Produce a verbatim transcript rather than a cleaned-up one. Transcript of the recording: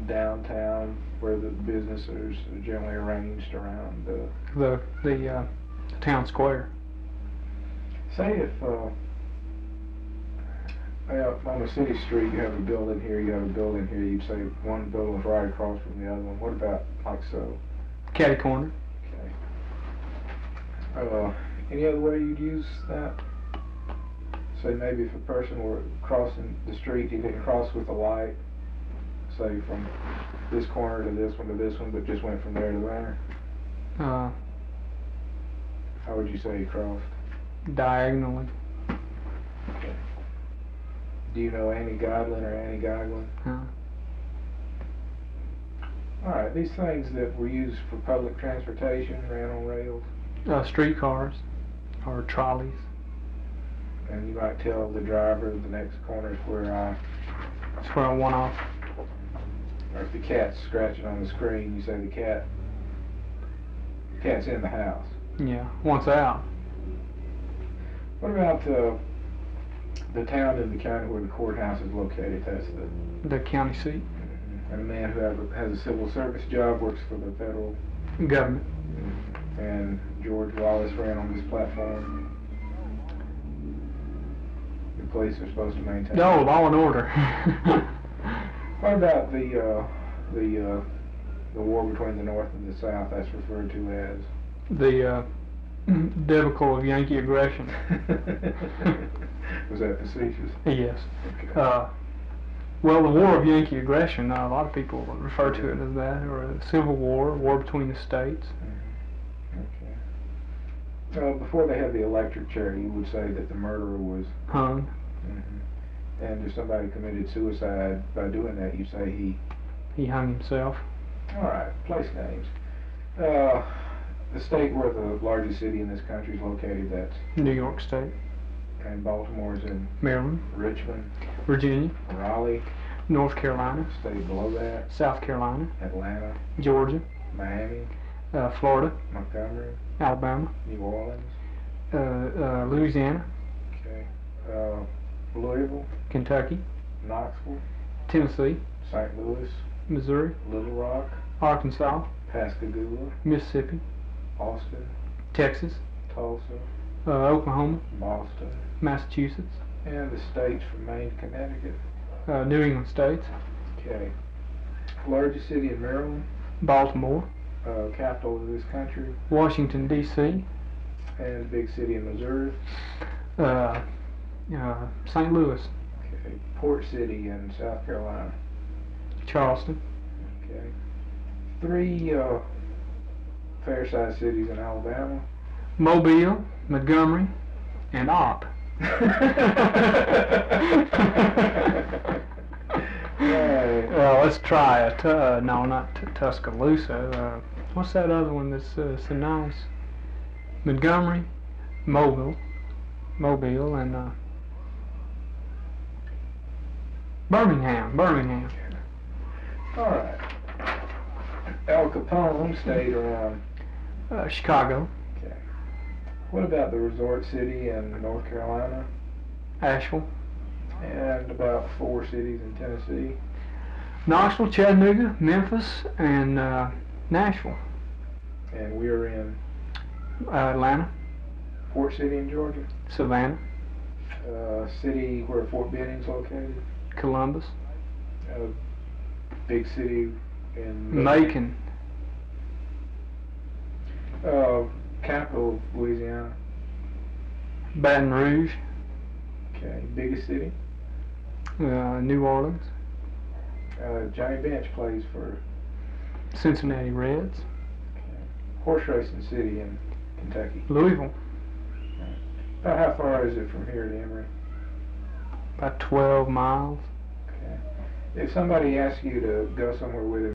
downtown where the businesses are generally arranged around? Uh, The the uh, town square. say if uh, well, on a city street you have a building here, you have a building here, you'd say one building's right across from the other one. What about like so? Catty corner. Okay. Uh, any other way you'd use that? Say maybe if a person were crossing the street, he didn't cross with a light, say from this corner to this one to this one, but just went from there to there. Uh, How would you say he crossed? diagonally. Okay. Do you know Annie Godlin or Annie Godwin? Uh, Alright, these things that were used for public transportation ran on rails, uh, streetcars or trolleys. and you might tell the driver the next corner is where I, That's where I want off. or if the cat's scratching on the screen, you say the cat, the cat's in the house. Yeah, once out. What about uh, the town in the county where the courthouse is located? That's the, The county seat. and a man who have a, has a civil service job, works for the federal, Government. and George Wallace ran on this platform. The police are supposed to maintain. No, law and order. What about the uh, the uh, the war between the North and the South? That's referred to as The uh, debacle of Yankee aggression. Was that facetious? Yes. Okay. Uh, well, the War of Yankee Aggression, uh, a lot of people refer to it as that, or a civil war, war between the states. Okay. Uh, before they had the electric chair, you would say that the murderer was Hung. Mm-hmm. And if somebody committed suicide by doing that, you say he. He hung himself. All right, place names. Uh, the state where the largest city in this country is located, that's. New York State. And Baltimore's in Maryland. Richmond, Virginia. Raleigh, North Carolina. state below that, South Carolina. Atlanta, Georgia. Miami, Uh, Florida. Montgomery, Alabama. New Orleans, Uh, uh, Louisiana. okay, uh, Louisville, Kentucky. Knoxville, Tennessee. Saint Louis, Missouri. Little Rock, Arkansas. Pascagoula, Mississippi. Austin, Texas. Tulsa, Uh, Oklahoma. Boston, Massachusetts. and the states from Maine to Connecticut. Uh, New England states. Okay. Largest city in Maryland, Baltimore. uh, capital of this country, Washington, D C and big city in Missouri. Uh, uh, Saint Louis. Okay. Port city in South Carolina. Charleston. Okay. Three uh, fair-sized cities in Alabama. Mobile, Montgomery, and Opp. Right. Well, let's try it. Uh, no, not t- Tuscaloosa. Uh, what's that other one that's uh, so nice? Montgomery, Mobile, Mobile, and uh, Birmingham. Birmingham. All right. Al Capone stayed around. Uh, Chicago, Okay. What about the resort city in North Carolina? Asheville, And about four cities in Tennessee. Knoxville, Chattanooga, Memphis, and uh, Nashville. And we're in Uh, Atlanta, Fort City in Georgia. Savannah, Uh, city where Fort Benning's located. Columbus, A big city in Macon, Uh, capital of Louisiana. Baton Rouge, Okay. Biggest city. uh, New Orleans, Uh, Johnny Bench plays for. Cincinnati Reds, Okay. Horse racing city in Kentucky. Louisville, About how far is it from here to Emory? about twelve miles. Okay. If somebody asks you to go somewhere with him